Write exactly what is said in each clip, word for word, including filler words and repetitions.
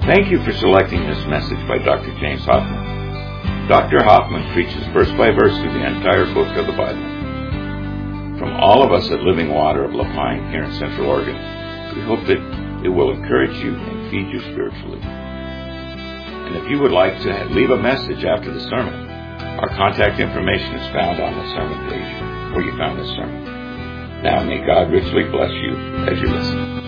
Thank you for selecting this message by Doctor James Hoffman. Doctor Hoffman preaches verse by verse through the entire book of the Bible. From all of us at Living Water of La Pine here in Central Oregon, we hope that it will encourage you and feed you spiritually. And if you would like to leave a message after the sermon, our contact information is found on the sermon page where you found this sermon. Now may God richly bless you as you listen.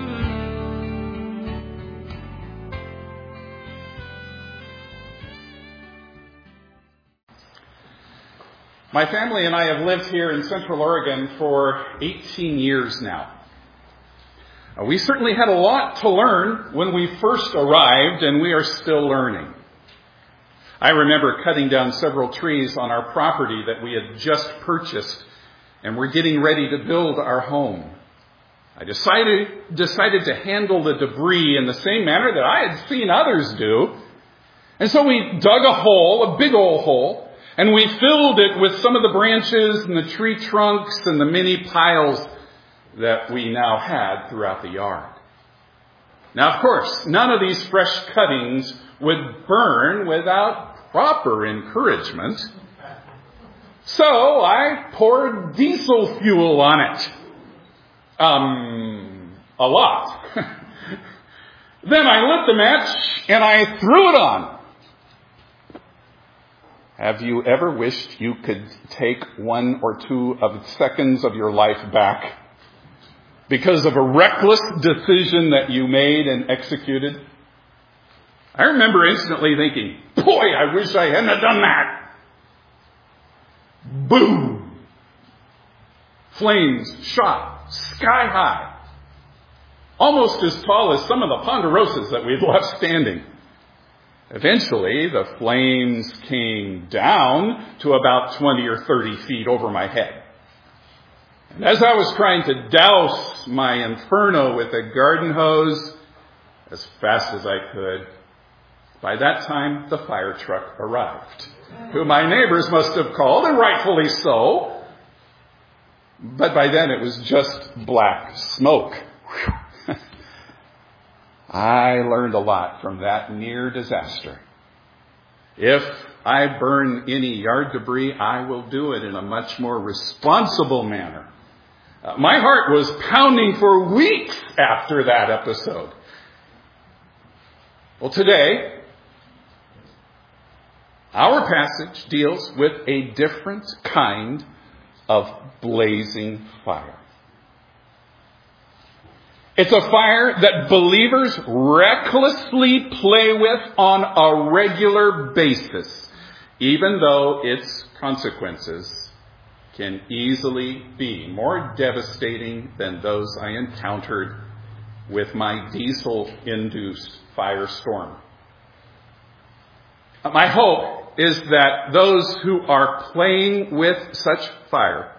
My family and I have lived here in Central Oregon for eighteen years now. Uh, we certainly had a lot to learn when we first arrived, and we are still learning. I remember cutting down several trees on our property that we had just purchased, and we're getting ready to build our home. I decided, decided to handle the debris in the same manner that I had seen others do. And so we dug a hole, a big old hole, and we filled it with some of the branches and the tree trunks and the many piles that we now had throughout the yard. Now, of course, none of these fresh cuttings would burn without proper encouragement. So I poured diesel fuel on it. Um, a lot. Then I lit the match and I threw it on. Have you ever wished you could take one or two of seconds of your life back because of a reckless decision that you made and executed? I remember instantly thinking, boy, I wish I hadn't have done that. Boom! Flames shot sky high, almost as tall as some of the ponderosas that we'd left standing. Eventually, the flames came down to about twenty or thirty feet over my head. And as I was trying to douse my inferno with a garden hose as fast as I could, by that time the fire truck arrived, who my neighbors must have called, and rightfully so. But by then it was just black smoke. Whew. I learned a lot from that near disaster. If I burn any yard debris, I will do it in a much more responsible manner. Uh, my heart was pounding for weeks after that episode. Well, today, our passage deals with a different kind of blazing fire. It's a fire that believers recklessly play with on a regular basis, even though its consequences can easily be more devastating than those I encountered with my diesel-induced firestorm. My hope is that those who are playing with such fire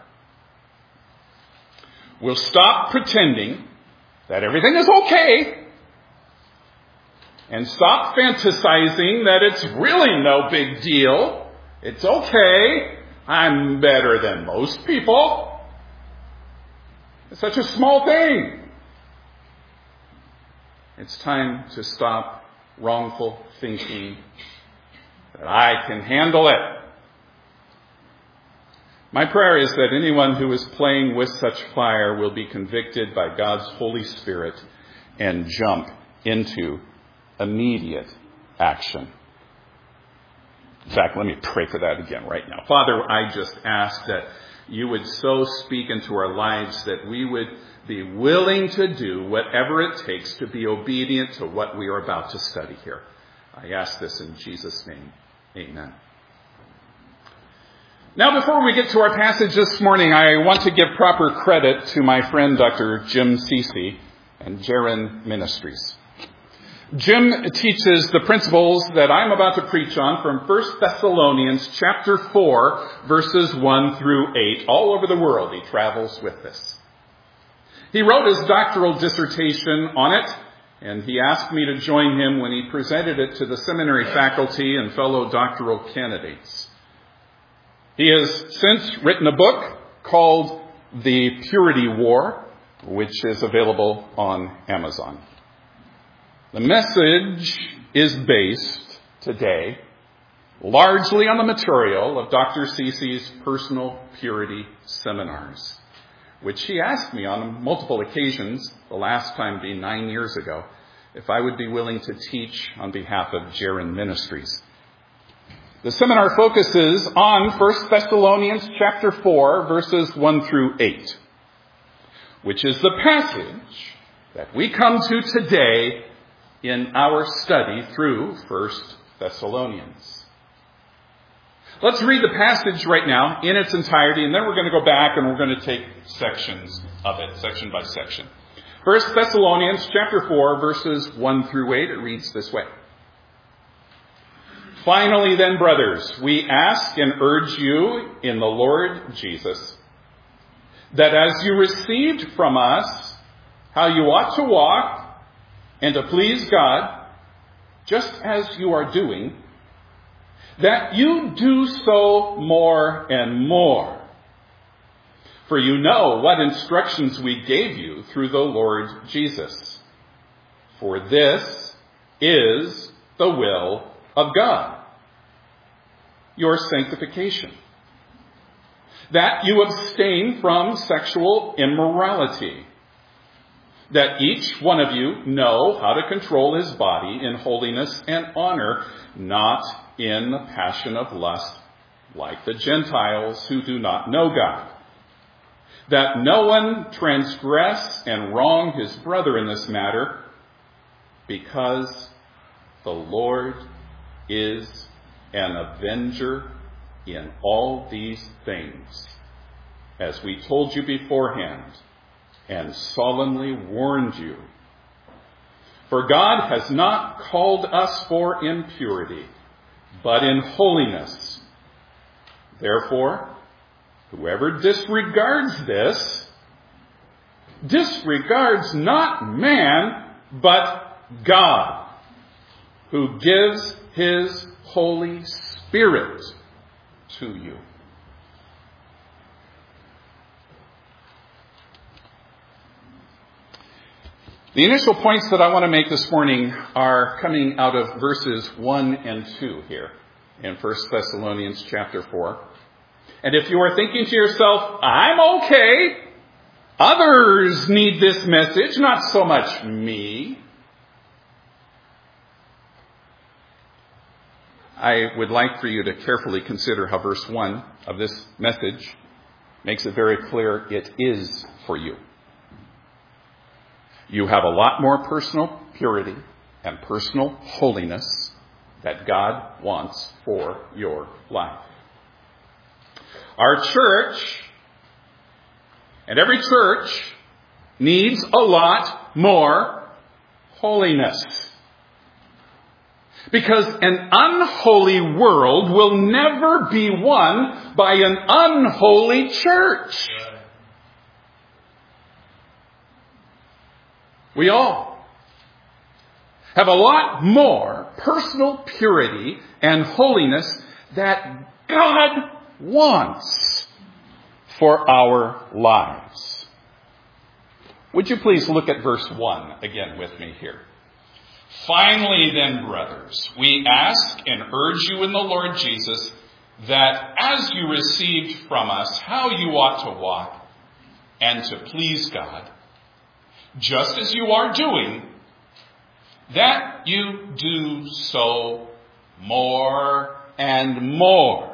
will stop pretending that everything is okay, and stop fantasizing that it's really no big deal. It's okay. I'm better than most people. It's such a small thing. It's time to stop wrongful thinking that I can handle it. My prayer is that anyone who is playing with such fire will be convicted by God's Holy Spirit and jump into immediate action. In fact, let me pray for that again right now. Father, I just ask that you would so speak into our lives that we would be willing to do whatever it takes to be obedient to what we are about to study here. I ask this in Jesus' name. Amen. Now, before we get to our passage this morning, I want to give proper credit to my friend Doctor Jim Cece and Jaron Ministries. Jim teaches the principles that I'm about to preach on from First Thessalonians chapter four, verses one through eight. All over the world, he travels with this. He wrote his doctoral dissertation on it, and he asked me to join him when he presented it to the seminary faculty and fellow doctoral candidates. He has since written a book called The Purity War, which is available on Amazon. The message is based today largely on the material of Doctor Cece's personal purity seminars, which he asked me on multiple occasions, the last time being nine years ago, if I would be willing to teach on behalf of Jaron Ministries. The seminar focuses on First Thessalonians chapter four, verses one through eight, which is the passage that we come to today in our study through First Thessalonians. Let's read the passage right now in its entirety, and then we're going to go back and we're going to take sections of it, section by section. First Thessalonians chapter four, verses one through eight, it reads this way. Finally then, brothers, we ask and urge you in the Lord Jesus, that as you received from us how you ought to walk and to please God, just as you are doing, that you do so more and more. For you know what instructions we gave you through the Lord Jesus. For this is the will of God, your sanctification, that you abstain from sexual immorality, that each one of you know how to control his body in holiness and honor, not in the passion of lust, like the Gentiles who do not know God. That no one transgress and wrong his brother in this matter, because the Lord is an avenger in all these things, as we told you beforehand and solemnly warned you. For God has not called us for impurity, but in holiness. Therefore, whoever disregards this, disregards not man, but God, who gives his Holy Spirit to you. The initial points that I want to make this morning are coming out of verses one and two here in First Thessalonians chapter four. And if you are thinking to yourself, I'm okay, others need this message, not so much me, I would like for you to carefully consider how verse one of this message makes it very clear it is for you. You have a lot more personal purity and personal holiness that God wants for your life. Our church, and every church, needs a lot more holiness. Because an unholy world will never be won by an unholy church. We all have a lot more personal purity and holiness that God wants for our lives. Would you please look at verse one again with me here? Finally then, brothers, we ask and urge you in the Lord Jesus that as you received from us how you ought to walk and to please God, just as you are doing, that you do so more and more.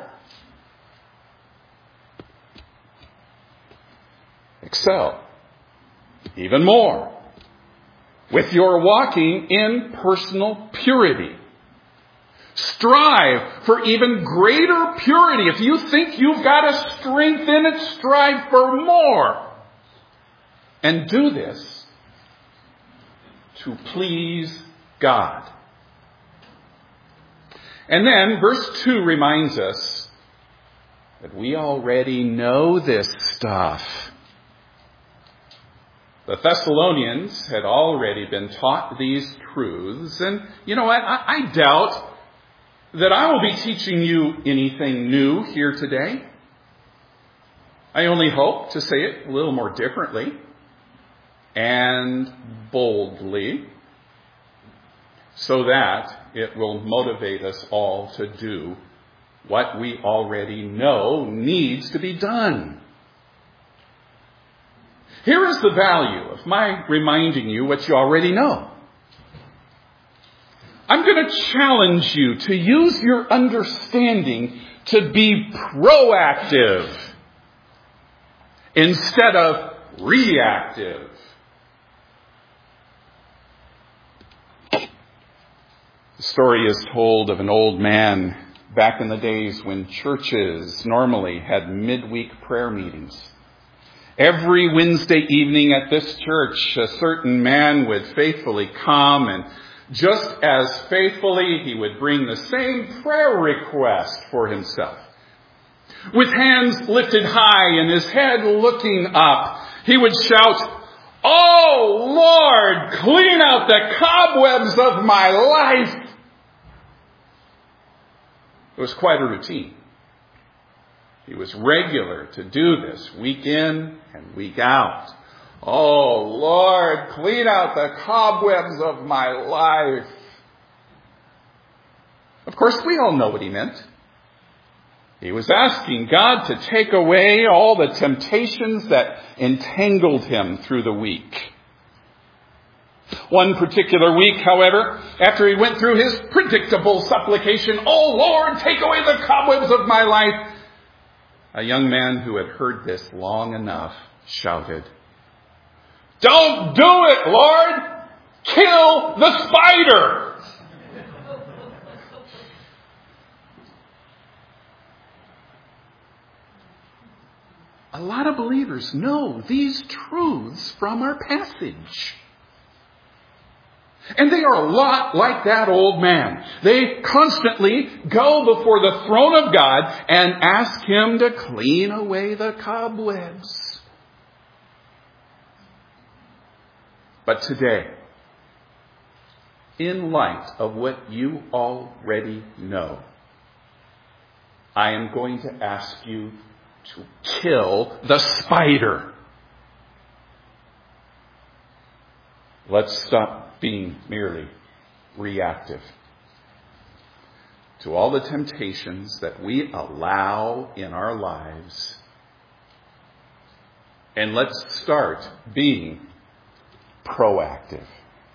Excel even more with your walking in personal purity. Strive for even greater purity. If you think you've got a strength in it, strive for more. And do this to please God. And then verse two reminds us that we already know this stuff. The Thessalonians had already been taught these truths. And you know what? I, I doubt that I will be teaching you anything new here today. I only hope to say it a little more differently and boldly. so that it will motivate us all to do what we already know needs to be done. Here is the value of my reminding you what you already know. I'm going to challenge you to use your understanding to be proactive instead of reactive. The story is told of an old man back in the days when churches normally had midweek prayer meetings. Every Wednesday evening at this church, a certain man would faithfully come, and just as faithfully he would bring the same prayer request for himself. With hands lifted high and his head looking up, he would shout, "Oh Lord, clean out the cobwebs of my life." It was quite a routine. He was regular to do this week in and week out. "Oh Lord, clean out the cobwebs of my life." Of course, we all know what he meant. He was asking God to take away all the temptations that entangled him through the week. One particular week, however, after he went through his predictable supplication, "Oh Lord, take away the cobwebs of my life," a young man who had heard this long enough shouted, "Don't do it, Lord! Kill the spider!" A lot of believers know these truths from our passage. And they are a lot like that old man. They constantly go before the throne of God and ask him to clean away the cobwebs. But today, in light of what you already know, I am going to ask you to kill the spider. Let's stop being merely reactive to all the temptations that we allow in our lives. And let's start being proactive.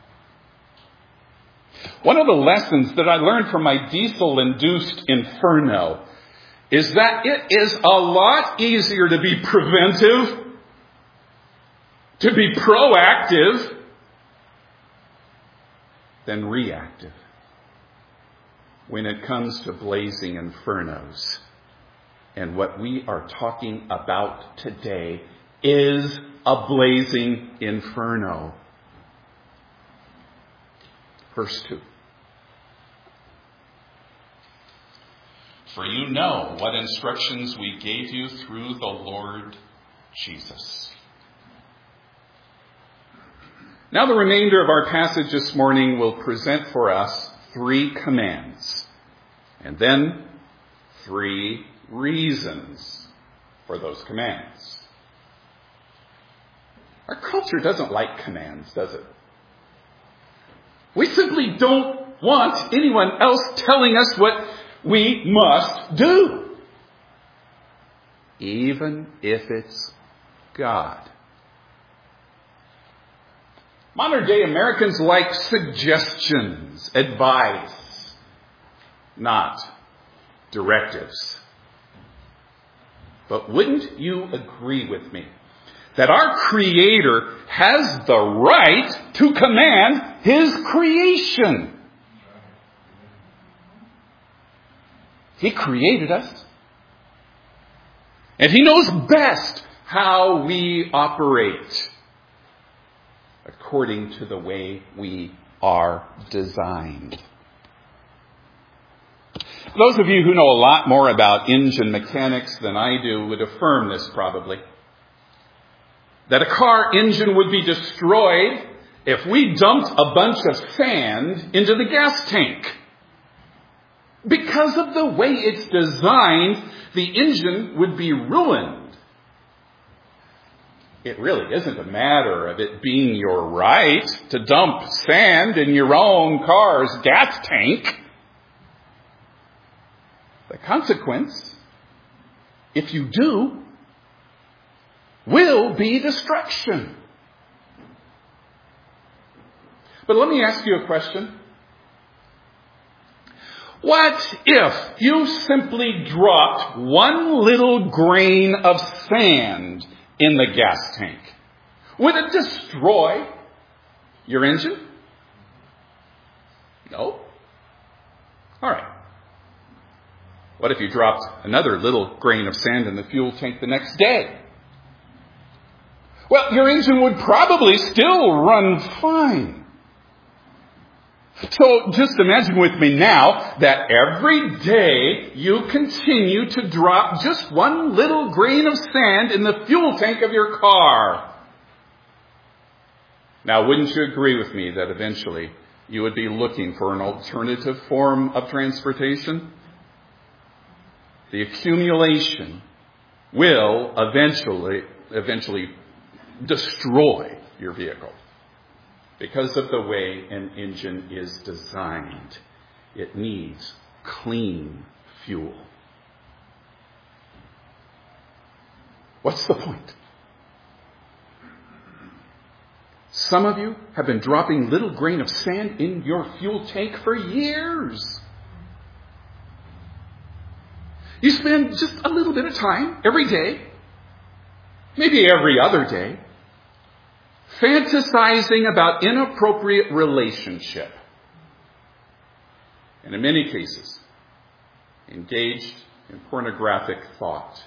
One of the lessons that I learned from my diesel-induced inferno is that it is a lot easier to be preventive, to be proactive, than reactive when it comes to blazing infernos. And what we are talking about today is a blazing inferno. Verse two. For you know what instructions we gave you through the Lord Jesus. Now the remainder of our passage this morning will present for us three commands, and then three reasons for those commands. Our culture doesn't like commands, does it? We simply don't want anyone else telling us what we must do, even if it's God. Modern day Americans like suggestions, advice, not directives. But wouldn't you agree with me that our Creator has the right to command His creation? He created us. And He knows best how we operate according to the way we are designed. Those of you who know a lot more about engine mechanics than I do would affirm this probably. That a car engine would be destroyed if we dumped a bunch of sand into the gas tank. Because of the way it's designed, the engine would be ruined. it really isn't a matter of it being your right to dump sand in your own car's gas tank. The consequence, if you do, will be destruction. But let me ask you a question. What if you simply dropped one little grain of sand in the gas tank? Would it destroy your engine? No. All right. What if you dropped another little grain of sand in the fuel tank the next day? Well, your engine would probably still run fine. So just imagine with me now that every day you continue to drop just one little grain of sand in the fuel tank of your car. Now, wouldn't you agree with me that eventually you would be looking for an alternative form of transportation? The accumulation will eventually, eventually destroy your vehicle. Because of the way an engine is designed, it needs clean fuel. What's the point? Some of you have been dropping little grain of sand in your fuel tank for years. You spend just a little bit of time every day, maybe every other day, fantasizing about inappropriate relationship. And in many cases, engaged in pornographic thought.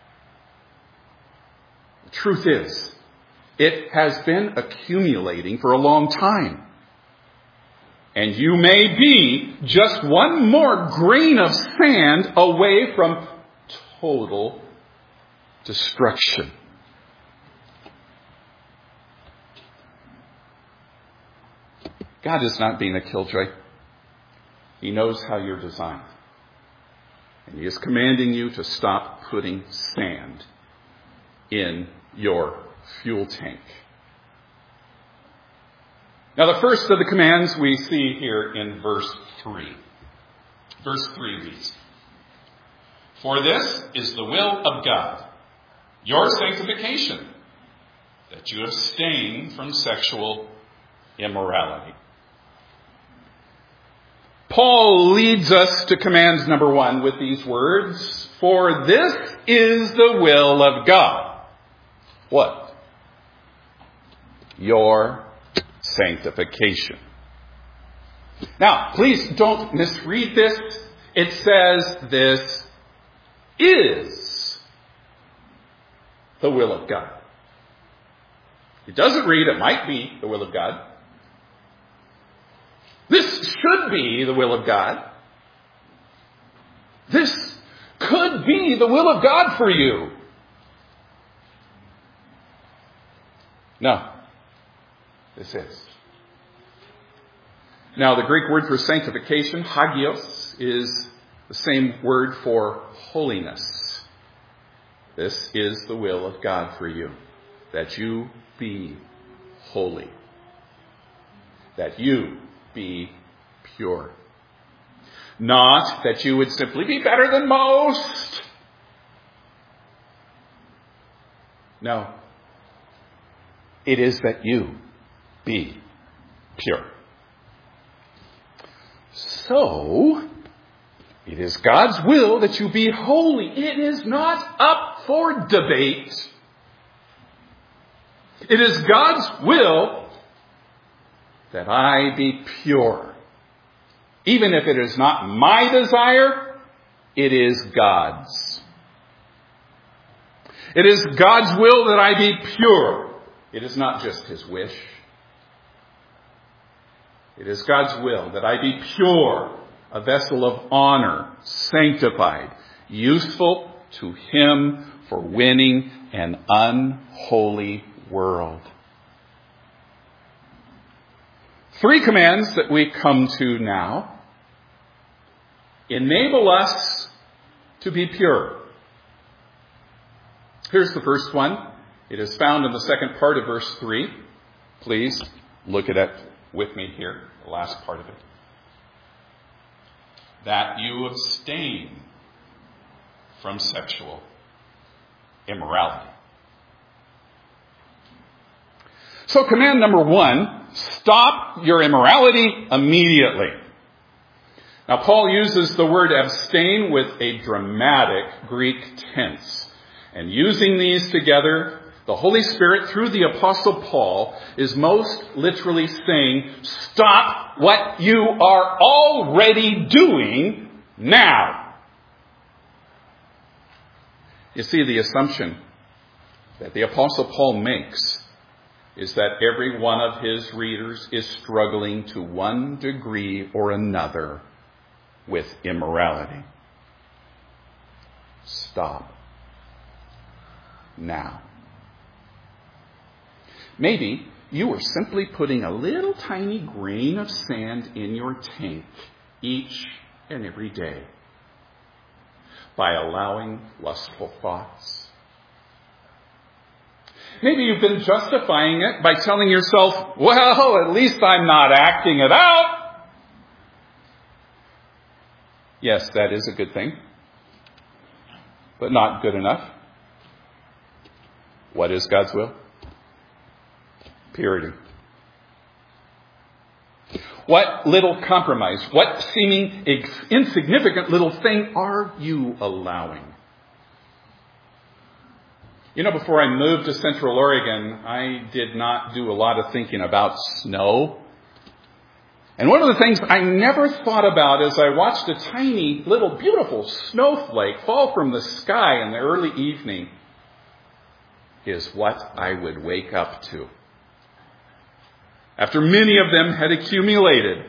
The truth is, it has been accumulating for a long time. And you may be just one more grain of sand away from total destruction. God is not being a killjoy. He knows how you're designed. And He is commanding you to stop putting sand in your fuel tank. Now, the first of the commands we see here in verse three. Verse three reads, "For this is the will of God, your sanctification, that you abstain from sexual immorality." Paul leads us to command number one with these words, "For this is the will of God." What? Your sanctification. Now, please don't misread this. It says this is the will of God. It doesn't read it might be the will of God. This should be the will of God. This could be the will of God for you. No, this is. Now, the Greek word for sanctification, hagios, is the same word for holiness. This is the will of God for you, that you be holy, that you be pure. Not that you would simply be better than most. No. It is that you be pure. So, it is God's will that you be holy. It is not up for debate. It is God's will that I be pure. Even if it is not my desire, it is God's. It is God's will that I be pure. It is not just His wish. It is God's will that I be pure, a vessel of honor, sanctified, useful to Him for winning an unholy world. Three commands that we come to now enable us to be pure. Here's the first one. It is found in the second part of verse three. Please look at it with me here, the last part of it. That you abstain from sexual immorality. So command number one, stop your immorality immediately. Now Paul uses the word abstain with a dramatic Greek tense. And using these together, the Holy Spirit, through the Apostle Paul, is most literally saying, stop what you are already doing now. You see, the assumption that the Apostle Paul makes is that every one of his readers is struggling to one degree or another with immorality. Stop. Now. Maybe you are simply putting a little tiny grain of sand in your tank each and every day by allowing lustful thoughts. Maybe you've been justifying it by telling yourself, well, at least I'm not acting it out. Yes, that is a good thing, but not good enough. What is God's will? Purity. What little compromise, what seeming insignificant little thing are you allowing? You know, before I moved to Central Oregon, I did not do a lot of thinking about snow. And one of the things I never thought about as I watched a tiny, little, beautiful snowflake fall from the sky in the early evening is what I would wake up to. After many of them had accumulated,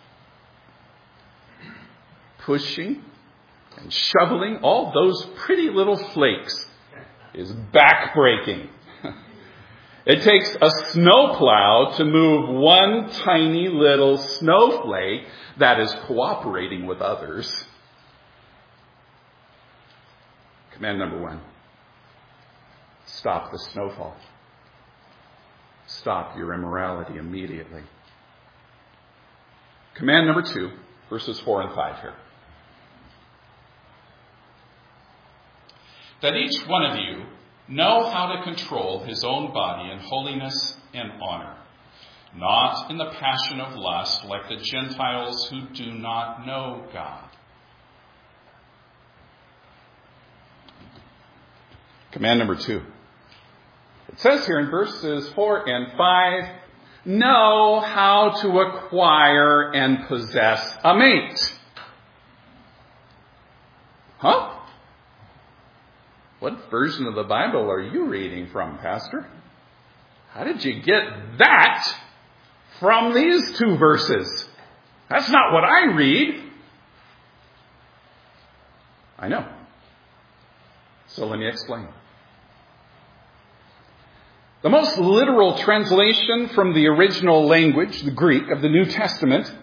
pushing and shoveling all those pretty little flakes is backbreaking. It takes a snowplow to move one tiny little snowflake that is cooperating with others. Command number one. Stop the snowfall. Stop your immorality immediately. Command number two, verses four and five here. That each one of you know how to control his own body in holiness and honor, not in the passion of lust like the Gentiles who do not know God. Command number two. It says here in verses four and five, know how to acquire and possess a mate. Huh? What version of the Bible are you reading from, Pastor? How did you get that from these two verses? That's not what I read. I know. So let me explain. The most literal translation from the original language, the Greek of the New Testament,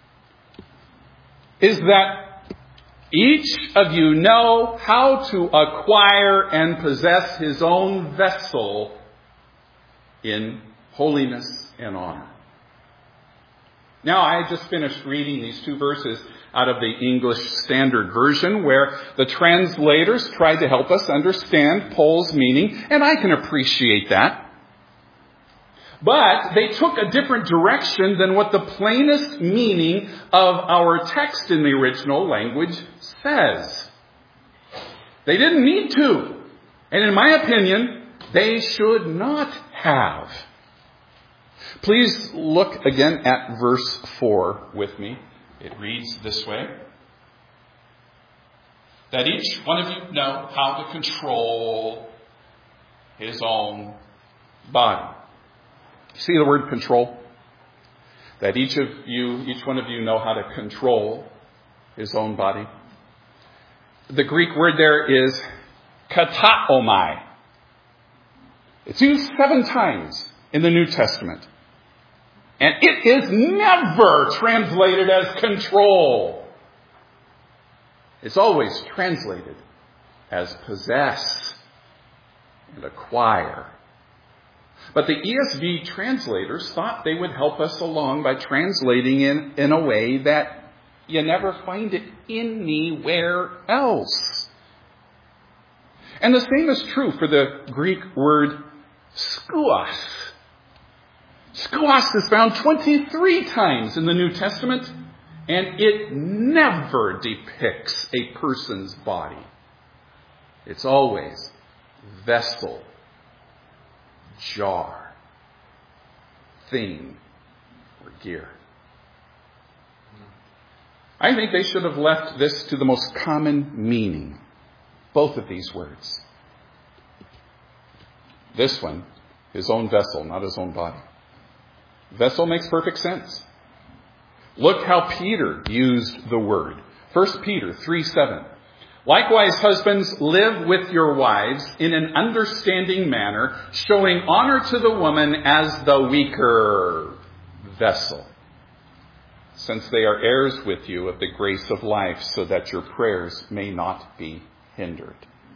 is that each of you know how to acquire and possess his own vessel in holiness and honor. Now, I just finished reading these two verses out of the English Standard Version, where the translators tried to help us understand Paul's meaning, and I can appreciate that. But they took a different direction than what the plainest meaning of our text in the original language says. They didn't need to. And in my opinion, they should not have. Please look again at verse four with me. It reads this way. That each one of you know how to control his own body. See the word control? That each of you, each one of you know how to control his own body. The Greek word there is kataomai. It's used seven times in the New Testament. And it is never translated as control. It's always translated as possess and acquire But the E S V translators thought they would help us along by translating in, in a way that you never find it anywhere else. And the same is true for the Greek word skouos. Skouos is found twenty-three times in the New Testament, and it never depicts a person's body. It's always vessel, jar, thing, or gear. I think they should have left this to the most common meaning, both of these words. This one, his own vessel, not his own body. Vessel makes perfect sense. Look how Peter used the word. First Peter three seven. Likewise, husbands, live with your wives in an understanding manner, showing honor to the woman as the weaker vessel, since they are heirs with you of the grace of life, so that your prayers may not be hindered.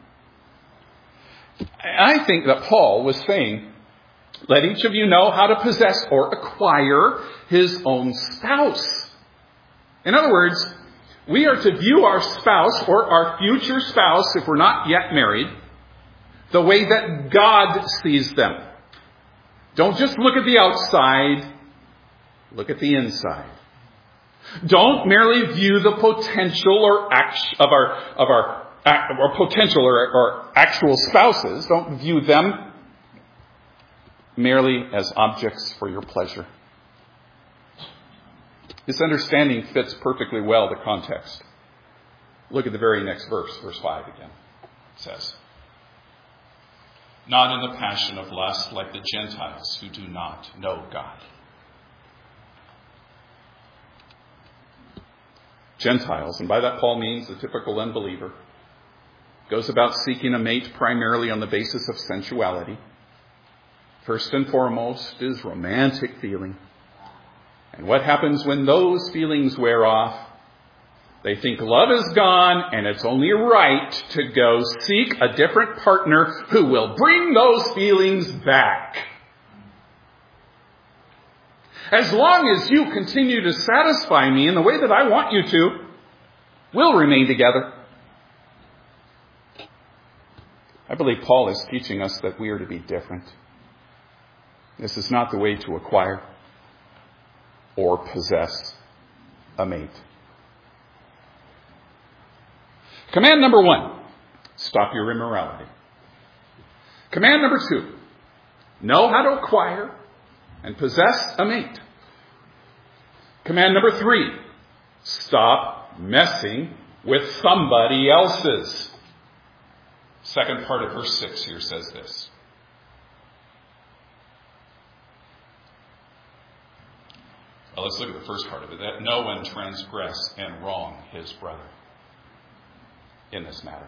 I think that Paul was saying, let each of you know how to possess or acquire his own spouse. In other words, we are to view our spouse or our future spouse, if we're not yet married, the way that God sees them. Don't just look at the outside, look at the inside. Don't merely view the potential or act of our of our or potential or, or actual spouses. Don't view them merely as objects for your pleasure. This understanding fits perfectly well the context. Look at the very next verse, verse five again. It says, not in the passion of lust like the Gentiles who do not know God. Gentiles, and by that Paul means the typical unbeliever, goes about seeking a mate primarily on the basis of sensuality. First and foremost is romantic feeling. And what happens when those feelings wear off? They think love is gone and it's only right to go seek a different partner who will bring those feelings back. As long as you continue to satisfy me in the way that I want you to, we'll remain together. I believe Paul is teaching us that we are to be different. This is not the way to acquire or possess a mate. Command number one, stop your immorality. Command number two, know how to acquire and possess a mate. Command number three, stop messing with somebody else's. Second part of verse six here says this. Well, let's look at the first part of it. That no one transgress and wrong his brother in this matter.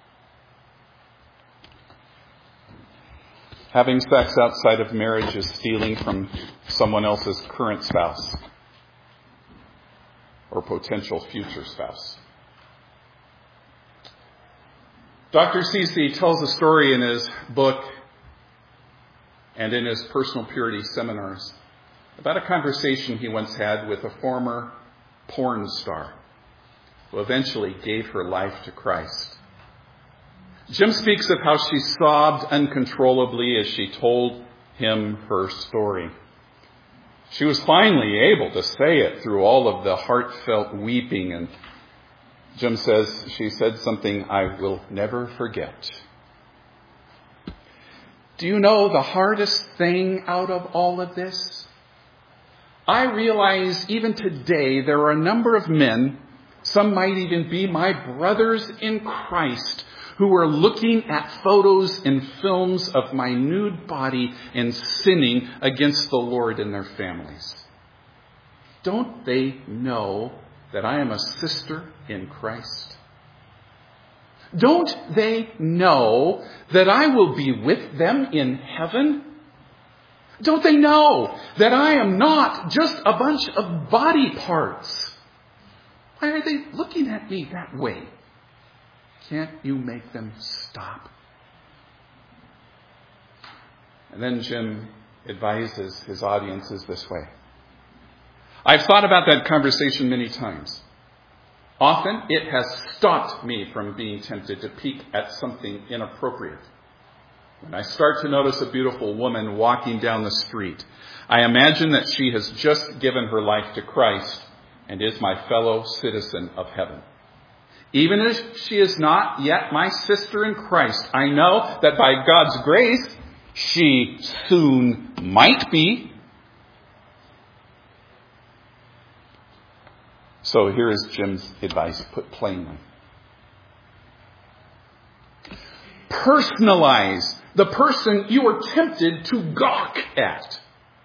Having sex outside of marriage is stealing from someone else's current spouse or potential future spouse. Doctor Cece tells a story in his book and in his personal purity seminars about a conversation he once had with a former porn star who eventually gave her life to Christ. Jim speaks of how she sobbed uncontrollably as she told him her story. She was finally able to say it through all of the heartfelt weeping, and Jim says she said something I will never forget. Do you know the hardest thing out of all of this? I realize even today there are a number of men, some might even be my brothers in Christ, who are looking at photos and films of my nude body and sinning against the Lord and their families. Don't they know that I am a sister in Christ? Don't they know that I will be with them in heaven? Don't they know that I am not just a bunch of body parts? Why are they looking at me that way? Can't you make them stop? And then Jim advises his audiences this way. I've thought about that conversation many times. Often it has stopped me from being tempted to peek at something inappropriate. When I start to notice a beautiful woman walking down the street, I imagine that she has just given her life to Christ and is my fellow citizen of heaven. Even if she is not yet my sister in Christ, I know that by God's grace, she soon might be. So here is Jim's advice put plainly. Personalize the person you are tempted to gawk at.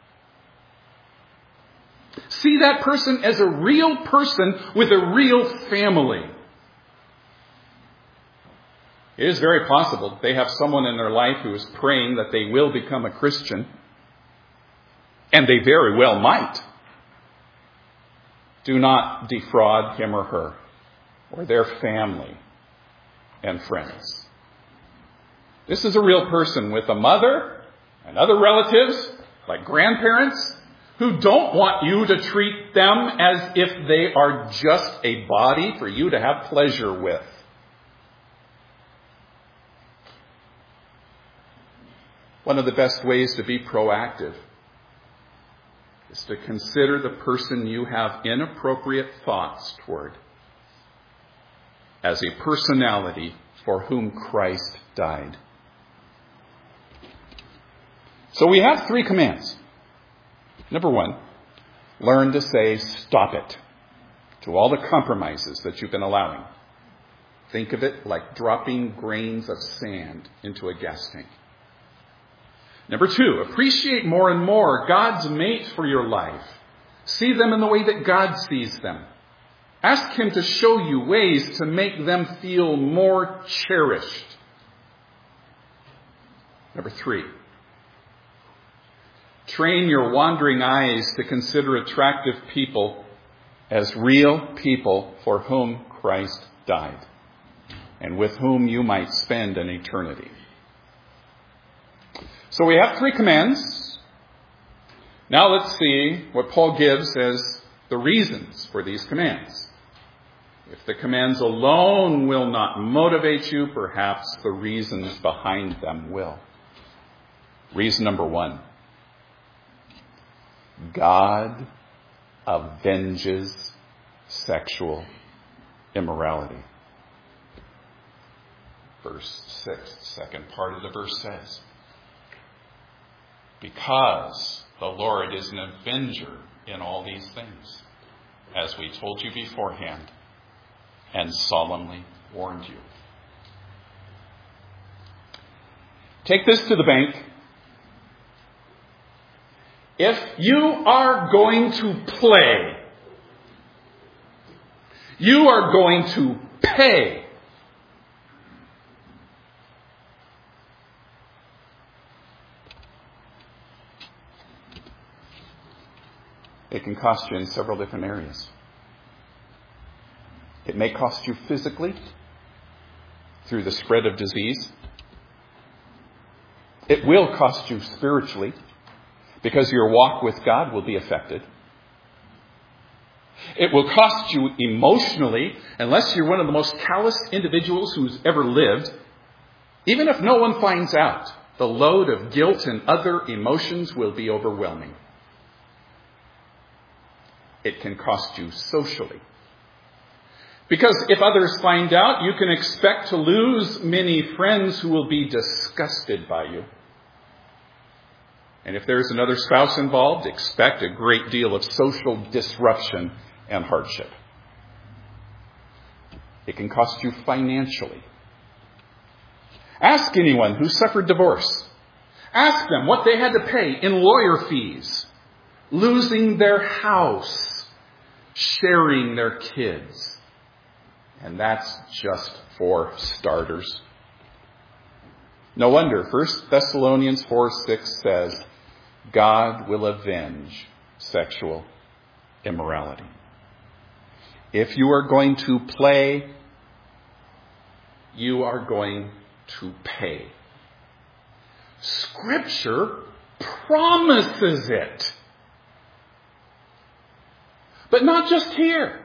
See that person as a real person with a real family. It is very possible they have someone in their life who is praying that they will become a Christian. And they very well might. Do not defraud him or her or their family and friends. This is a real person with a mother and other relatives, like grandparents, who don't want you to treat them as if they are just a body for you to have pleasure with. One of the best ways to be proactive is to consider the person you have inappropriate thoughts toward as a personality for whom Christ died. So we have three commands. Number one, learn to say stop it to all the compromises that you've been allowing. Think of it like dropping grains of sand into a gas tank. Number two, appreciate more and more God's mate for your life. See them in the way that God sees them. Ask Him to show you ways to make them feel more cherished. Number three, train your wandering eyes to consider attractive people as real people for whom Christ died and with whom you might spend an eternity. So we have three commands. Now let's see what Paul gives as the reasons for these commands. If the commands alone will not motivate you, perhaps the reasons behind them will. Reason number one. God avenges sexual immorality. Verse six, second part of the verse says, because the Lord is an avenger in all these things, as we told you beforehand and solemnly warned you. Take this to the bank. If you are going to play, you are going to pay. It can cost you in several different areas. It may cost you physically through the spread of disease. It will cost you spiritually because your walk with God will be affected. It will cost you emotionally unless you're one of the most calloused individuals who's ever lived. Even if no one finds out, the load of guilt and other emotions will be overwhelming. It can cost you socially. Because if others find out, you can expect to lose many friends who will be disgusted by you. And if there's another spouse involved, expect a great deal of social disruption and hardship. It can cost you financially. Ask anyone who suffered divorce. Ask them what they had to pay in lawyer fees, losing their house, sharing their kids. And that's just for starters. No wonder First Thessalonians four six says, God will avenge sexual immorality. If you are going to play, you are going to pay. Scripture promises it. But not just here.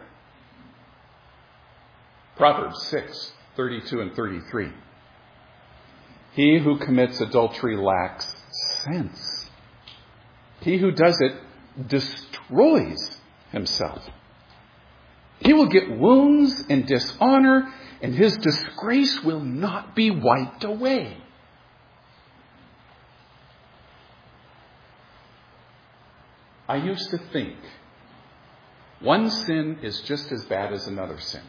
Proverbs six, thirty-two and thirty-three. He who commits adultery lacks sense. He who does it destroys himself. He will get wounds and dishonor, and his disgrace will not be wiped away. I used to think one sin is just as bad as another sin.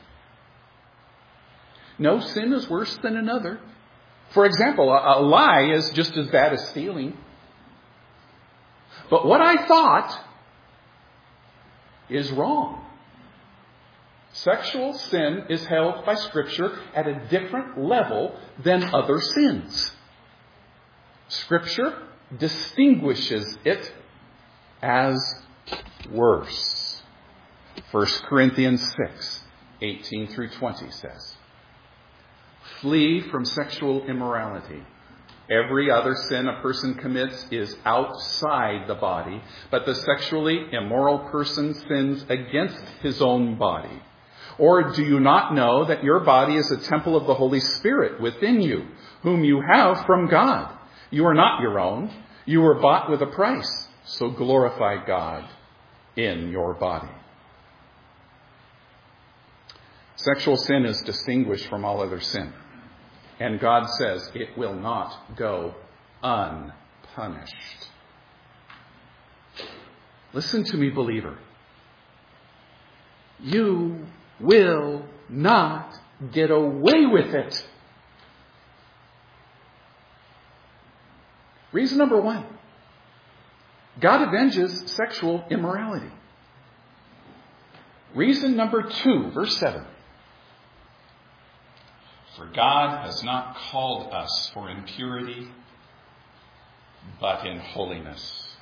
No sin is worse than another. For example, a, a lie is just as bad as stealing. But what I thought is wrong. Sexual sin is held by Scripture at a different level than other sins. Scripture distinguishes it as worse. First Corinthians six, eighteen through twenty says, "Flee from sexual immorality. Every other sin a person commits is outside the body, but the sexually immoral person sins against his own body. Or do you not know that your body is a temple of the Holy Spirit within you, whom you have from God? You are not your own. You were bought with a price, so glorify God in your body." Sexual sin is distinguished from all other sin. And God says it will not go unpunished. Listen to me, believer. You will not get away with it. Reason number one. God avenges sexual immorality. Reason number two, verse seven. For God has not called us for impurity, but in holiness.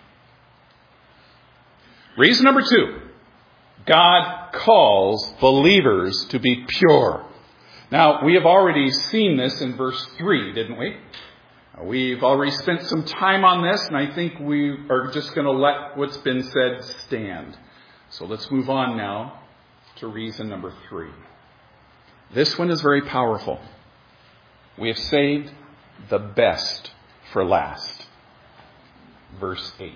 Reason number two. God calls believers to be pure. Now, we have already seen this in verse three, didn't we? We've already spent some time on this, and I think we are just going to let what's been said stand. So let's move on now to reason number three. This one is very powerful. We have saved the best for last. Verse eight.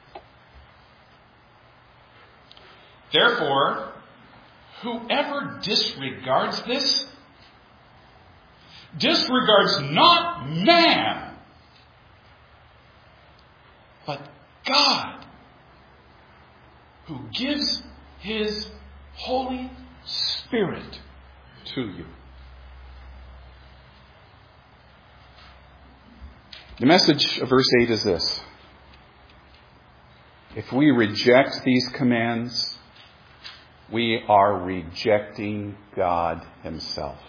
Therefore, whoever disregards this, disregards not man, but God, who gives his Holy Spirit to you. The message of verse eight is this. If we reject these commands, we are rejecting God himself.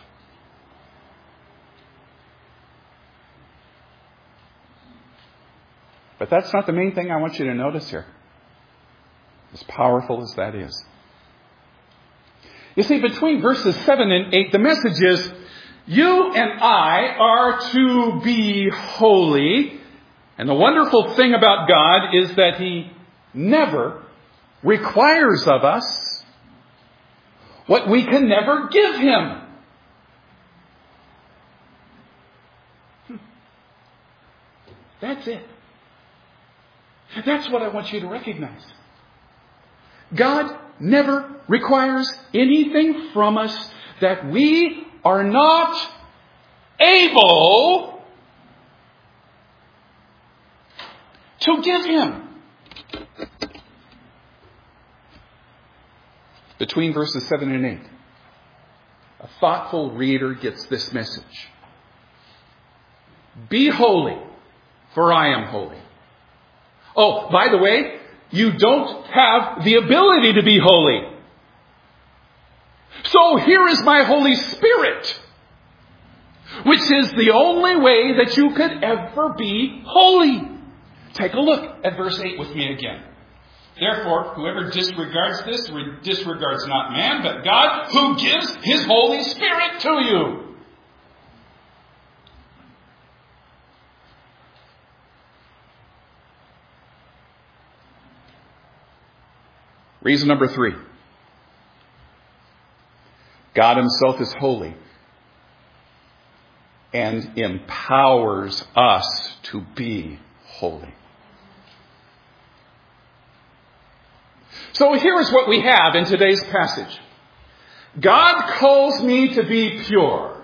But that's not the main thing I want you to notice here, as powerful as that is. You see, between verses seven and eight, the message is, you and I are to be holy. And the wonderful thing about God is that he never requires of us what we can never give him. That's it. That's what I want you to recognize. God never requires anything from us that we are not able to give him. Between verses seven and eight, a thoughtful reader gets this message. Be holy, for I am holy. Oh, by the way, you don't have the ability to be holy. So here is my Holy Spirit, which is the only way that you could ever be holy. Take a look at verse eight with me again. Therefore, whoever disregards this disregards not man, but God, who gives his Holy Spirit to you. Reason number three. God himself is holy and empowers us to be holy. So here is what we have in today's passage. God calls me to be pure.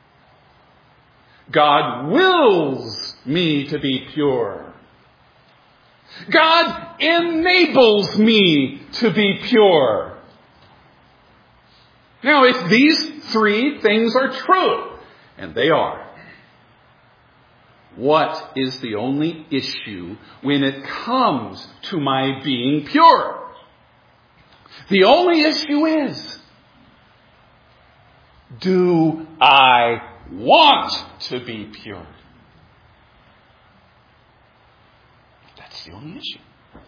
God wills me to be pure. God enables me to be pure. Now, if these three things are true, and they are, what is the only issue when it comes to my being pure? The only issue is, do I want to be pure? That's the only issue.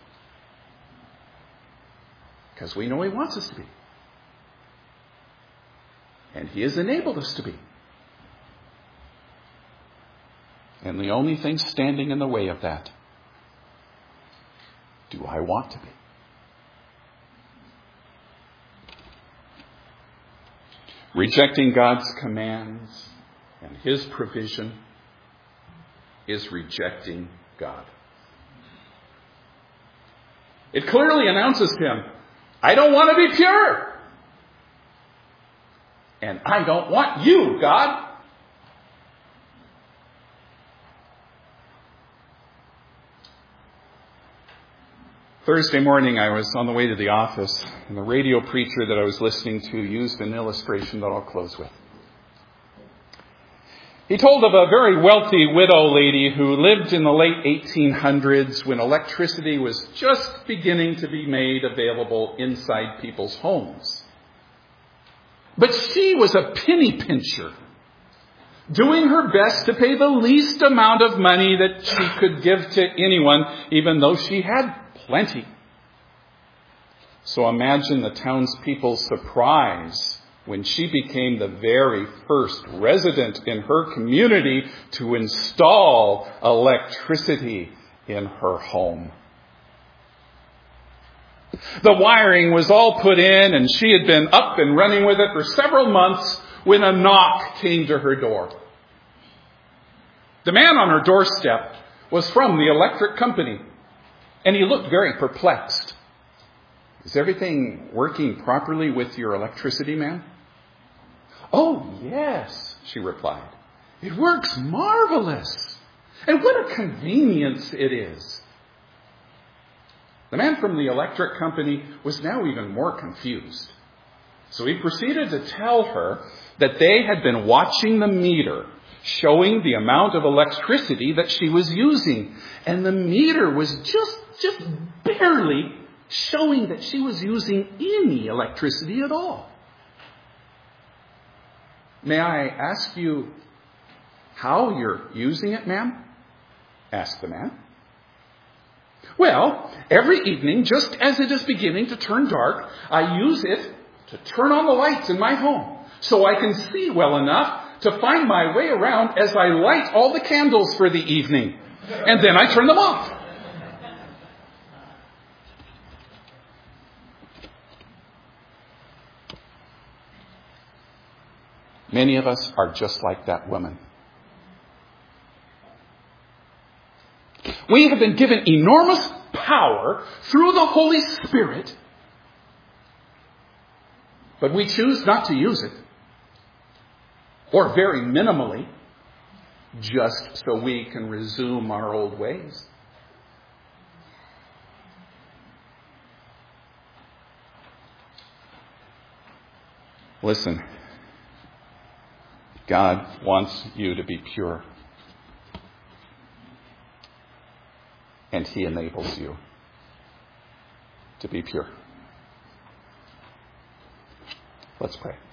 Because we know he wants us to be. And he has enabled us to be. And the only thing standing in the way of that, do I want to be? Rejecting God's commands and his provision is rejecting God. It clearly announces to him, I don't want to be pure. And I don't want you, God. Thursday morning, I was on the way to the office, and the radio preacher that I was listening to used an illustration that I'll close with. He told of a very wealthy widow lady who lived in the late eighteen hundreds when electricity was just beginning to be made available inside people's homes. But she was a penny pincher, doing her best to pay the least amount of money that she could give to anyone, even though she had plenty. So imagine the townspeople's surprise when she became the very first resident in her community to install electricity in her home. The wiring was all put in, and she had been up and running with it for several months when a knock came to her door. The man on her doorstep was from the electric company, and he looked very perplexed. Is everything working properly with your electricity, man? Oh, yes, she replied. It works marvelous. And what a convenience it is. The man from the electric company was now even more confused. So he proceeded to tell her that they had been watching the meter, showing the amount of electricity that she was using. And the meter was just, just barely showing that she was using any electricity at all. May I ask you how you're using it, ma'am? Asked the man. Well, every evening, just as it is beginning to turn dark, I use it to turn on the lights in my home so I can see well enough to find my way around as I light all the candles for the evening. And then I turn them off. Many of us are just like that woman. We have been given enormous power through the Holy Spirit, but we choose not to use it, or very minimally, just so we can resume our old ways. Listen, God wants you to be pure. And he enables you to be pure. Let's pray.